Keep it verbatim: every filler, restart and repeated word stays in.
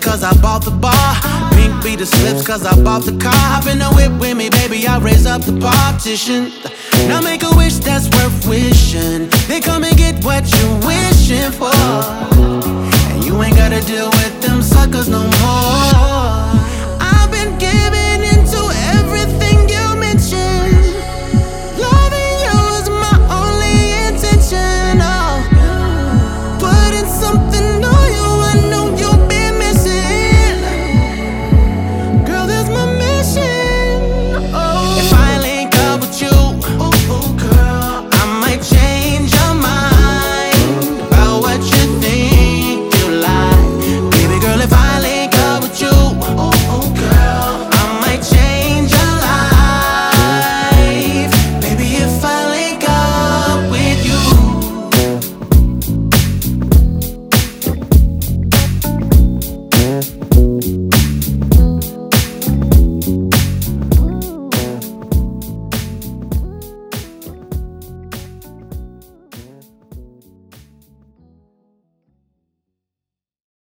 cause I bought the bar. Pink be the slips cause I bought the car. Hop in the whip with me, baby, I raise up the partition. Now make a wish that's worth wishing. They come and get what you